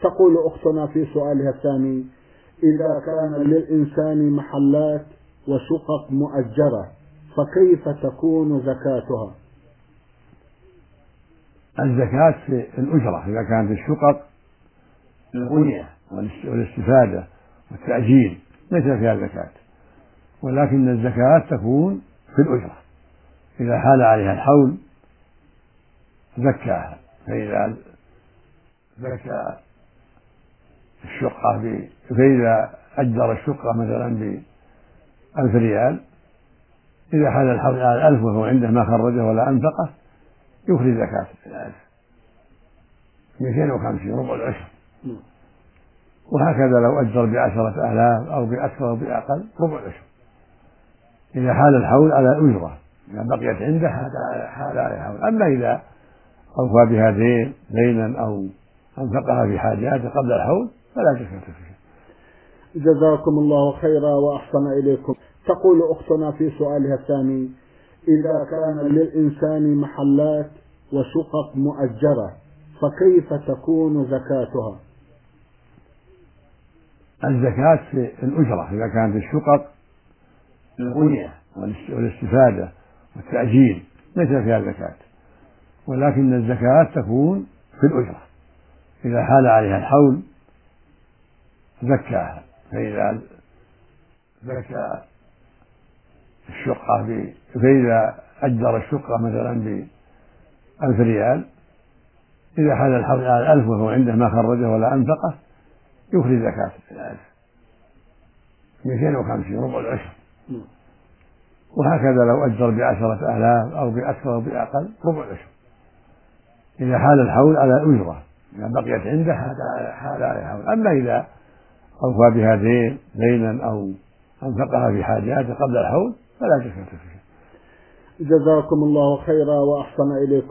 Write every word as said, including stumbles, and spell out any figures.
تقول أختنا في سؤالها الثاني: إذا كان للإنسان محلات وشقق مؤجرة فكيف تكون زكاتها؟ الزكاة في الأجرة إذا كانت الشقق البنية والاستفادة والتأجير ليس فيها زكاة، ولكن الزكاة تكون في الأجرة إذا حال عليها الحول زكاها. فإذا زكى الشقة فإذا أجر الشقة مثلا بألف ريال، إذا حال الحول على الألف وهو عنده ما خرجه ولا أنفقه يخرج زكاة الألف مئتين وخمسين ربع العشر. وهكذا لو أجر بعشرة آلاف أو بأكثر أو بأقل ربع العشر إذا حال الحول على أجرة، إذا بقيت عنده حال على الحول. أما إذا أوفى بها دين دينا أو أنفقها في حاجاته قبل الحول فلا زكاة فيها. جزاكم الله خيرا وأحسن إليكم. تقول أختنا في سؤالها الثاني: إذا كان للإنسان محلات وشقق مؤجرة فكيف تكون زكاتها؟ الزكاة في الأجرة إذا كانت الشقق البنية والاستفادة والتأجير ليس فيها زكاة، ولكن الزكاة تكون في الأجرة إذا حال عليها الحول زكاها. فإذا زكى الشقة فإذا أجر الشقة مثلا بألف ريال، إذا حال الحول على الألف وهو عنده ما خرجه ولا أنفقه يخرج زكاة الألف مئتين وخمسين ربع العشر. وهكذا لو أجر بعشرة آلاف أو بأكثر أو بأقل ربع العشر إذا حال الحول على أجرة، إذا بقيت عنده حال على الحول. أما إذا أوفى بها دين دينا أو أنفقها في حاجاته قبل الحول فلا زكاة فيها. جزاكم الله خيرا وأحسن إليكم.